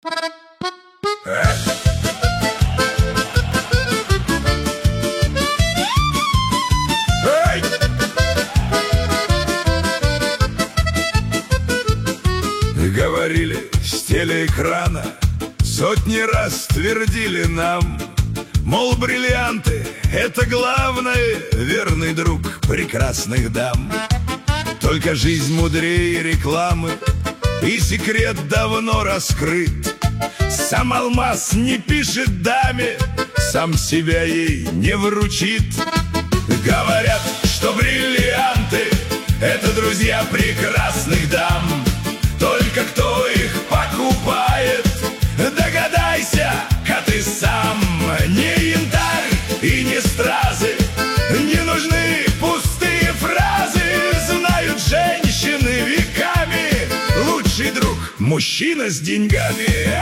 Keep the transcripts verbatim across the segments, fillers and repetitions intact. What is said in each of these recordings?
Говорили с телеэкрана, сотни раз твердили нам, мол, бриллианты — это главное, верный друг прекрасных дам. Только жизнь мудрее рекламы, и секрет давно раскрыт. Сам алмаз не пишет даме, сам себя ей не вручит. Говорят, что бриллианты — это друзья прекрасных дам. Только кто их покупает, догадайся-ка ты сам. Не янтарь и не стразы, не нужны пустые фразы. Знают женщины веками, лучший друг — мужчина с деньгами.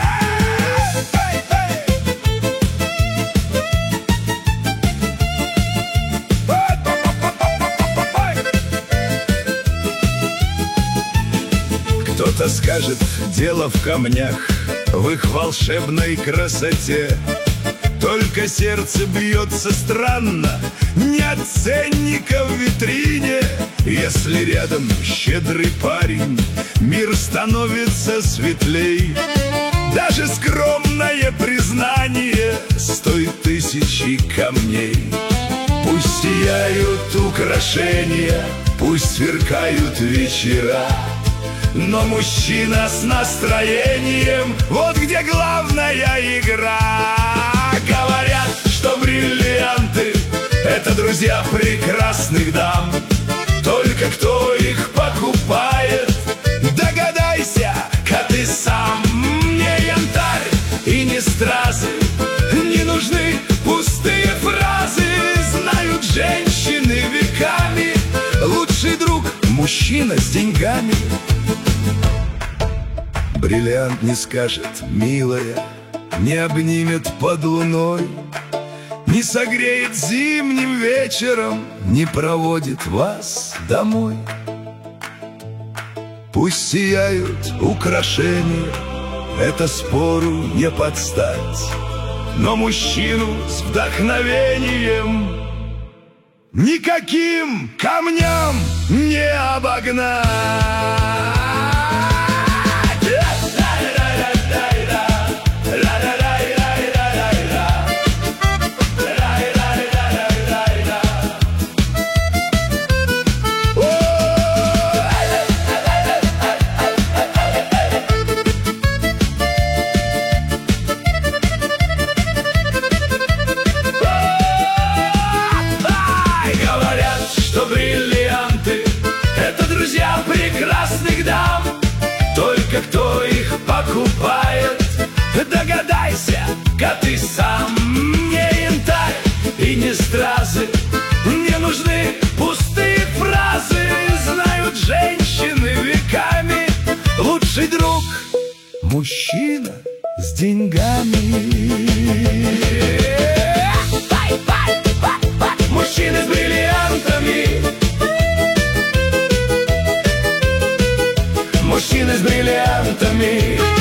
Кто-то скажет, дело в камнях, в их волшебной красоте. Только сердце бьется странно, не от ценника в витрине. Если рядом щедрый парень, мир становится светлей. Даже скромное признание стоит тысячи камней. Пусть сияют украшения, пусть сверкают вечера, но мужчина с настроением — вот где главная игра. Говорят, что бриллианты — это друзья прекрасных дам. Только кто их покупает, догадайся-ка ты сам. Не янтарь и не стразы, не нужны пустые фразы. Знают женщины веками, лучший друг — мужчина с деньгами. Бриллиант не скажет «милая», не обнимет под луной, не согреет зимним вечером, не проводит вас домой. Пусть сияют украшения, это спору не подстать, но мужчину с вдохновением никаким камням не обогнать. Прекрасных дам, только кто их покупает, догадайся-ка ты сам. Не янтарь и не стразы, не нужны пустые фразы. Знают женщины веками, лучший друг — мужчина с деньгами. Мужчины с бриллиантами, мужчины с бриллиантами.